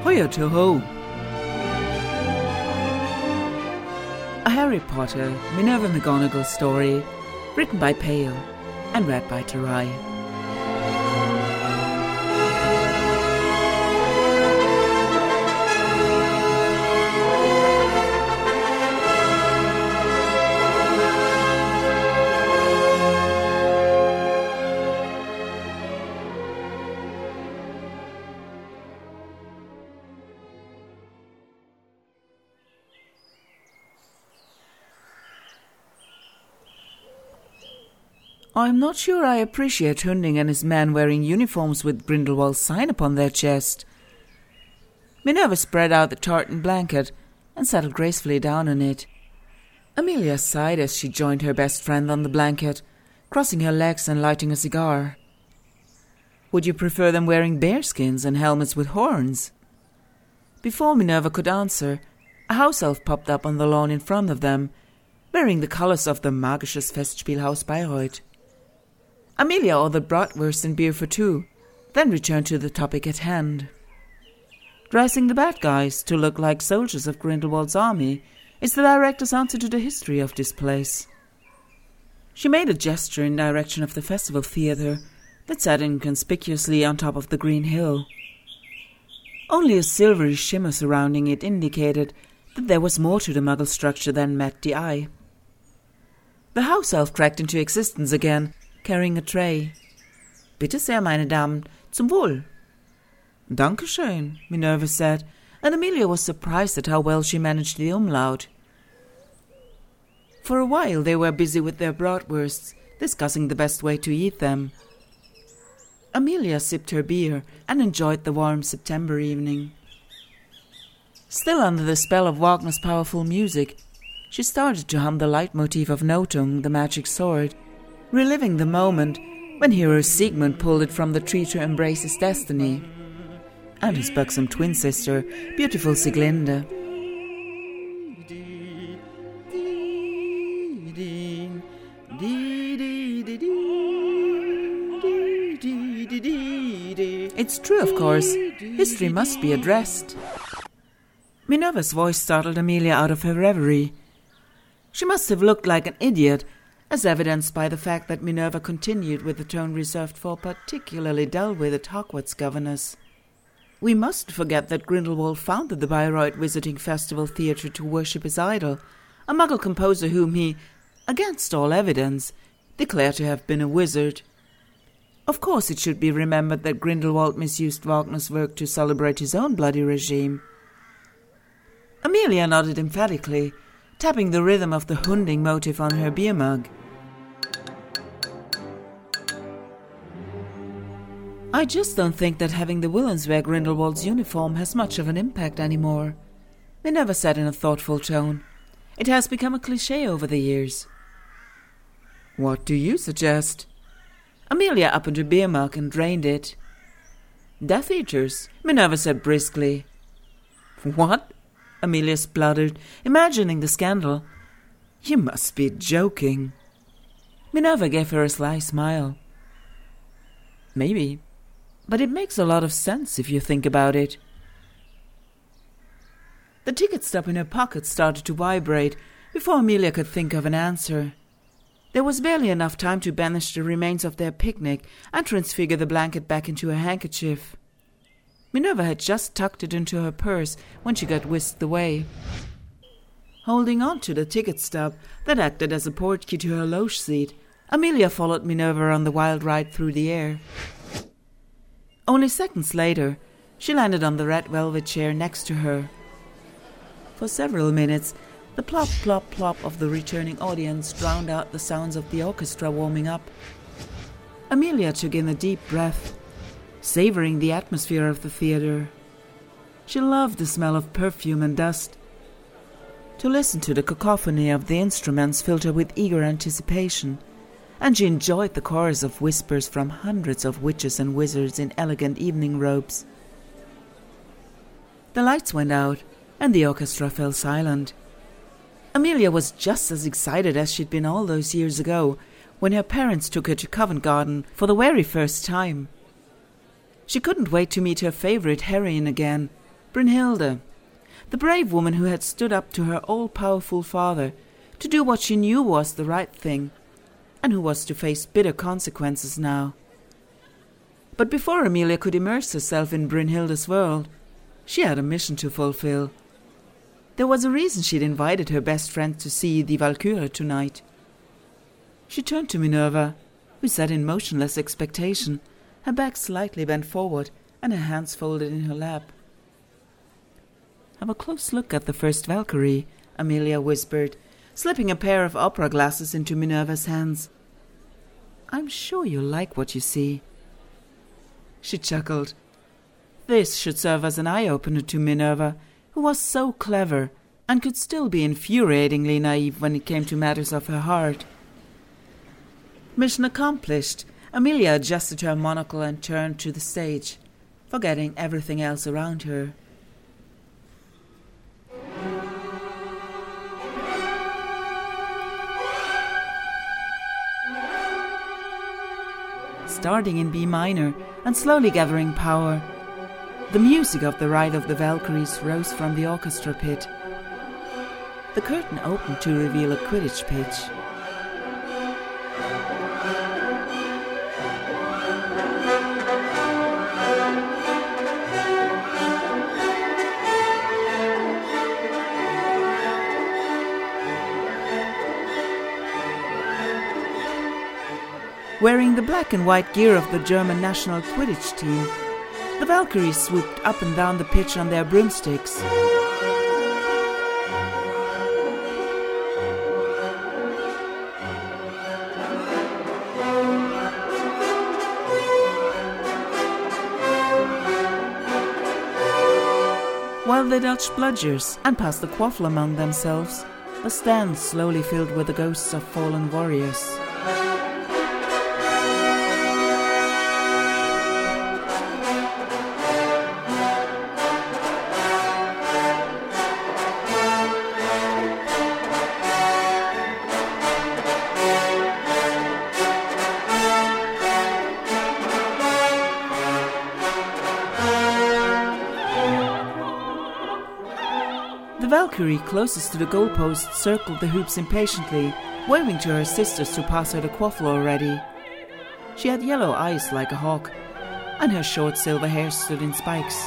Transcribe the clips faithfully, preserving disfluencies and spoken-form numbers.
Hoya to ho! A Harry Potter, Minerva McGonagall story, written by Pale and read by Tarai. I'm not sure I appreciate Hunding and his men wearing uniforms with Grindelwald's sign upon their chest. Minerva spread out the tartan blanket and settled gracefully down on it. Amelia sighed as she joined her best friend on the blanket, crossing her legs and lighting a cigar. Would you prefer them wearing bearskins and helmets with horns? Before Minerva could answer, a house elf popped up on the lawn in front of them, wearing the colours of the Magisches Festspielhaus Bayreuth. Amelia ordered bratwurst and beer for two, then returned to the topic at hand. Dressing the bad guys to look like soldiers of Grindelwald's army is the director's answer to the history of this place. She made a gesture in direction of the festival theatre that sat inconspicuously on top of the green hill. Only a silvery shimmer surrounding it indicated that there was more to the Muggle structure than met the eye. The house elf cracked into existence again, carrying a tray. Bitte sehr, meine Damen, zum Wohl. Dankeschön, Minerva said, and Amelia was surprised at how well she managed the umlaut. For a while they were busy with their bratwursts, discussing the best way to eat them. Amelia sipped her beer and enjoyed the warm September evening. Still under the spell of Wagner's powerful music, she started to hum the leitmotif of Notung, the magic sword, reliving the moment when hero Siegmund pulled it from the tree to embrace his destiny, and his buxom twin sister, beautiful Sieglinde. It's true, of course. History must be addressed. Minerva's voice startled Amelia out of her reverie. She must have looked like an idiot, as evidenced by the fact that Minerva continued with the tone reserved for particularly dull-witted Hogwarts governors. We mustn't forget that Grindelwald founded the Bayreuth Wizarding Festival Theatre to worship his idol, a Muggle composer whom he, against all evidence, declared to have been a wizard. Of course it should be remembered that Grindelwald misused Wagner's work to celebrate his own bloody regime. Amelia nodded emphatically, tapping the rhythm of the Hunding motif on her beer mug. I just don't think that having the villains wear Grindelwald's uniform has much of an impact anymore, Minerva said in a thoughtful tone. It has become a cliché over the years. What do you suggest? Amelia opened her beer mug and drained it. Death Eaters, Minerva said briskly. What? Amelia spluttered, imagining the scandal. You must be joking. Minerva gave her a sly smile. Maybe, but it makes a lot of sense if you think about it. The ticket stub in her pocket started to vibrate before Amelia could think of an answer. There was barely enough time to banish the remains of their picnic and transfigure the blanket back into a handkerchief. Minerva had just tucked it into her purse when she got whisked away. Holding on to the ticket stub that acted as a portkey to her loge seat, Amelia followed Minerva on the wild ride through the air. Only seconds later, she landed on the red velvet chair next to her. For several minutes, the plop, plop, plop of the returning audience drowned out the sounds of the orchestra warming up. Amelia took in a deep breath, savoring the atmosphere of the theatre. She loved the smell of perfume and dust. To listen to the cacophony of the instruments filled her with eager anticipation, and she enjoyed the chorus of whispers from hundreds of witches and wizards in elegant evening robes. The lights went out, and the orchestra fell silent. Amelia was just as excited as she'd been all those years ago, when her parents took her to Covent Garden for the very first time. She couldn't wait to meet her favorite heroine again, Brynhilde, the brave woman who had stood up to her all-powerful father to do what she knew was the right thing, and who was to face bitter consequences now. But before Amelia could immerse herself in Brynhilde's world, she had a mission to fulfill. There was a reason she'd invited her best friend to see the Valkyrie tonight. She turned to Minerva, who sat in motionless expectation, her back slightly bent forward and her hands folded in her lap. "Have a close look at the first Valkyrie," Amelia whispered, slipping a pair of opera glasses into Minerva's hands. "I'm sure you'll like what you see." She chuckled. This should serve as an eye-opener to Minerva, who was so clever and could still be infuriatingly naive when it came to matters of her heart. Mission accomplished, Amelia adjusted her monocle and turned to the stage, forgetting everything else around her. Starting in B minor and slowly gathering power, the music of the Ride of the Valkyries rose from the orchestra pit. The curtain opened to reveal a Quidditch pitch. Wearing the black and white gear of the German national Quidditch team, the Valkyries swooped up and down the pitch on their broomsticks. While they dodged bludgers and passed the quaffle among themselves, the stands slowly filled with the ghosts of fallen warriors. The Valkyrie closest to the goalpost circled the hoops impatiently, waving to her sisters to pass her the quaffle already. She had yellow eyes like a hawk, and her short silver hair stood in spikes.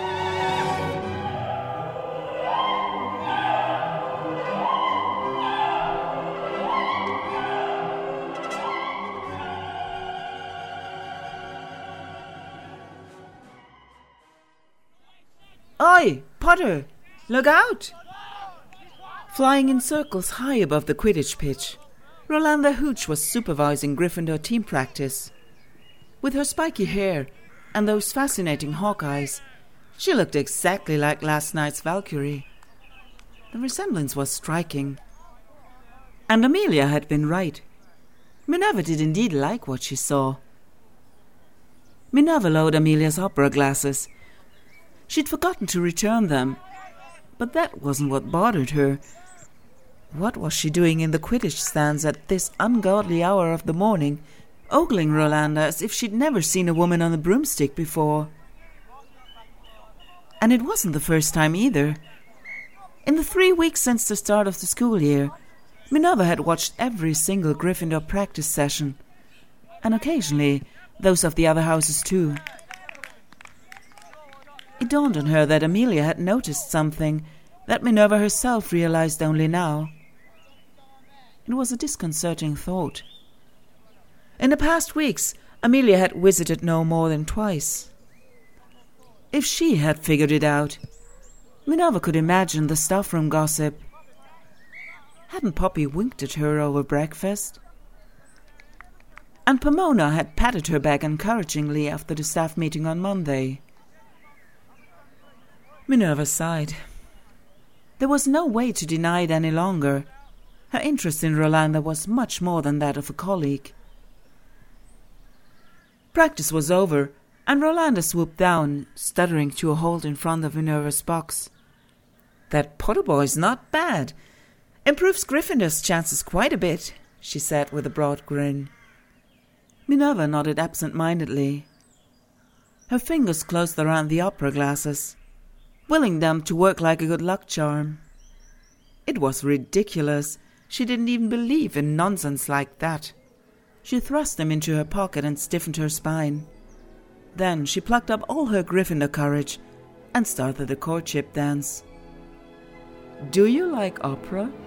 "Oi, Potter! Look out!" Flying in circles high above the Quidditch pitch, Rolanda Hooch was supervising Gryffindor team practice. With her spiky hair and those fascinating hawk eyes, she looked exactly like last night's Valkyrie. The resemblance was striking. And Amelia had been right. Minerva did indeed like what she saw. Minerva lowered Amelia's opera glasses. She'd forgotten to return them. But that wasn't what bothered her. What was she doing in the Quidditch stands at this ungodly hour of the morning, ogling Rolanda as if she'd never seen a woman on a broomstick before? And it wasn't the first time either. In the three weeks since the start of the school year, Minerva had watched every single Gryffindor practice session, and occasionally those of the other houses too. It dawned on her that Amelia had noticed something that Minerva herself realized only now. It was a disconcerting thought. In the past weeks, Amelia had visited no more than twice. If she had figured it out, Minerva could imagine the staff room gossip. Hadn't Poppy winked at her over breakfast? And Pomona had patted her back encouragingly after the staff meeting on Monday. Minerva sighed. There was no way to deny it any longer. Her interest in Rolanda was much more than that of a colleague. Practice was over, and Rolanda swooped down, stuttering to a halt in front of Minerva's box. "That Potter boy's not bad. Improves Gryffindor's chances quite a bit," she said with a broad grin. Minerva nodded absent-mindedly. Her fingers closed around the opera glasses. willing them to work like a good luck charm. It was ridiculous. She didn't even believe in nonsense like that. She thrust them into her pocket and stiffened her spine. Then she plucked up all her Gryffindor courage and started the courtship dance. "Do you like opera?"